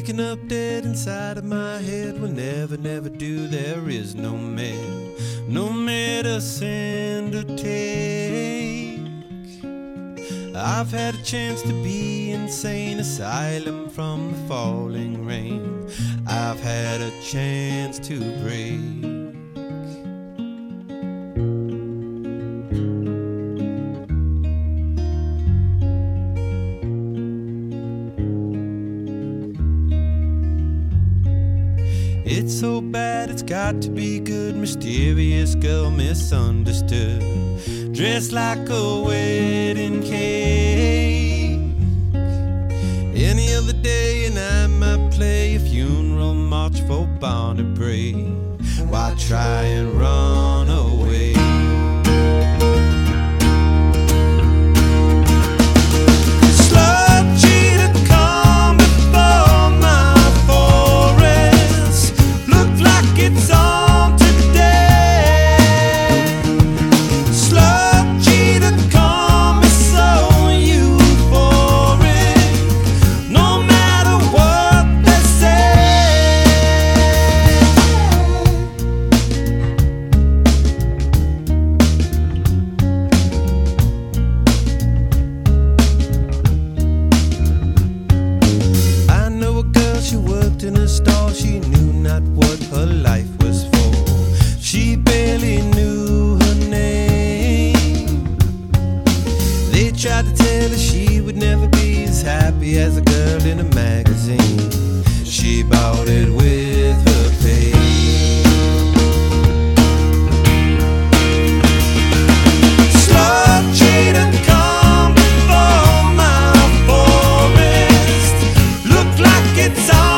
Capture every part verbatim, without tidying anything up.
waking up dead inside of my head will never, never do. There is no man, no medicine to take. I've had a chance to be insane asylum from the falling rain. I've had a chance to break. It's so bad, it's got to be good. Mysterious girl, misunderstood, dressed like a wedding cake. Any other day and I might play a funeral march for Barney Bray. Why try and run away? In a stall, she knew not what her life was for. She barely knew her name. They tried to tell her she would never be as happy as a girl in a magazine. She bought it with her pay. Slug cheater, come before my forest. Look like it's on.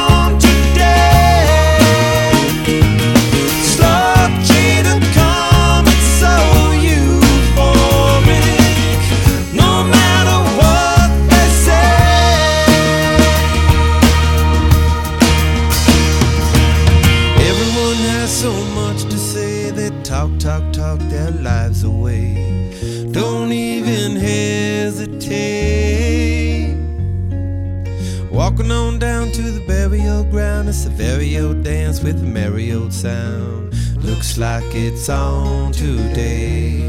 Talk, talk, talk their lives away. Don't even hesitate. Walking on down to the burial ground. It's a very old dance with a merry old sound. Looks like it's on today.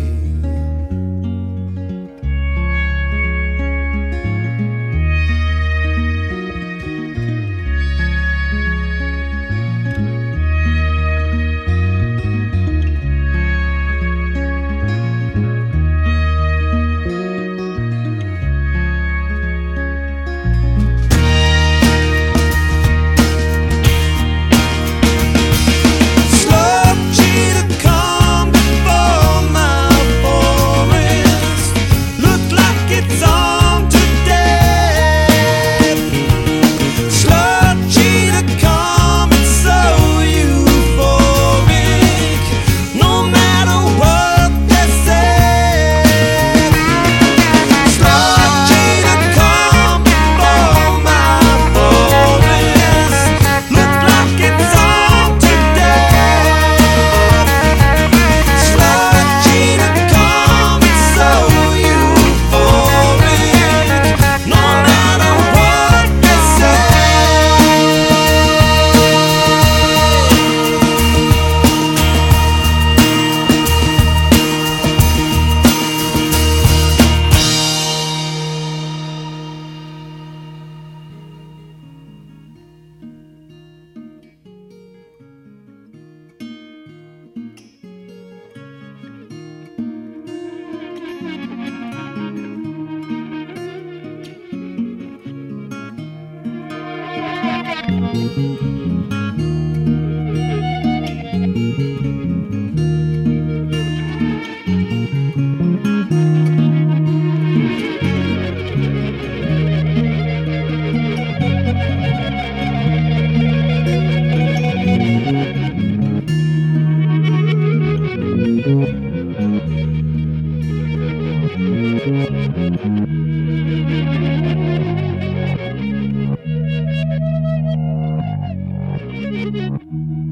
Thank you.